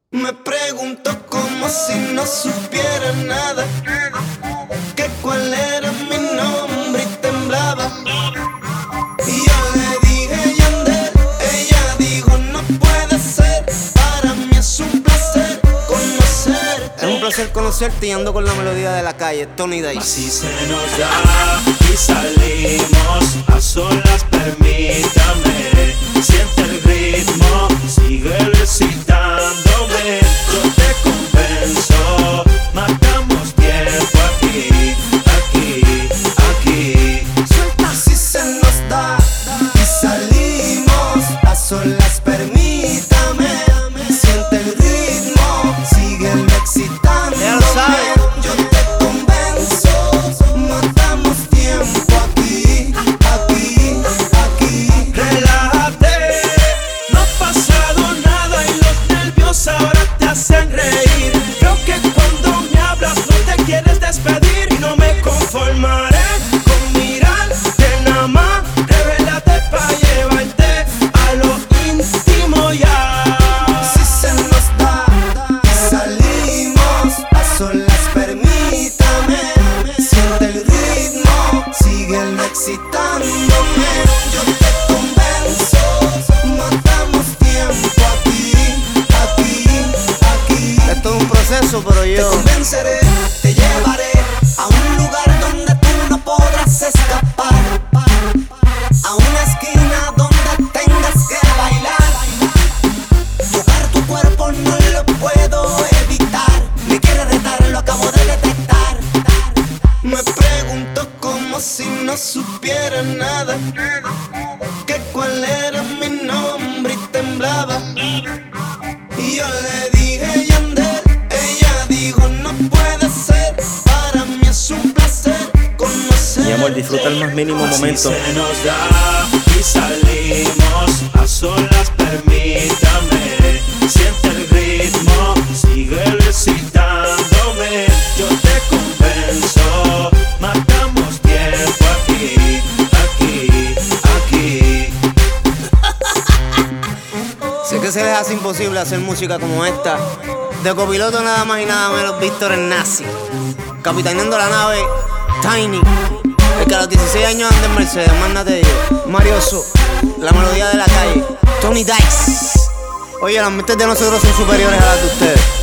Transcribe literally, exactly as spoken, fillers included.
Me pregunto como si no supiera nada, que cuál era mi nombre y temblaba. Y yo le dije Yandel, ella dijo no puede ser. Para mí es un placer conocerte. Es un placer conocerte y ando con la melodía de la calle, Tony Dice. Así se nos da y salimos a solas, permítame. Siente el ritmo, sigue recitándome. Yo te convenzo, matamos tiempo aquí, aquí, aquí. Suelta si se nos da y salimos a solas, permítame. Siente el ritmo, síguelo excitándome. Ya lo sabes. Yo te convenzo, matamos tiempo aquí, aquí, aquí. Relájate, no ha pasado nada y los nervios ahora te hacen reír. Creo que cuando me hablas no te quieres despedir y no me conformaré con mirarte nada más. Revélate pa' llevarte a lo íntimo ya. Si se nos da y salimos a solas, permítame. Siente el ritmo, síguelo excitándome. Yo te convenzo, matamos tiempo aquí, aquí, aquí. Esto es un proceso, pero Te yo convenceré, te llevaré a un lugar donde tú no podrás escapar, a una esquina donde tengas que bailar. Tocar tu cuerpo no lo puedo evitar. Me quiere retar, lo acabo de detectar. Me pregunto como si no supiera nada, que cuál era mi nombre y temblaba. Y yo le dije Yandel, ella dijo no puede ser. Para mí es un placer conocer. Mi amor, disfruta el más mínimo Así momento. se nos da y salimos a solas, permítame. Siente el ritmo, sigue recitándome. Yo te convenzo, matamos tiempo aquí, aquí, aquí. sé que se les hace imposible hacer música como esta. De copiloto nada más y nada menos Víctor el Nazi, capitaneando la nave Tiny, el que a los dieciséis años anda en Mercedes, mándate yo. Marioso, la melodía de la calle, Tony Dice. Oye, las mentes de nosotros son superiores a las de ustedes.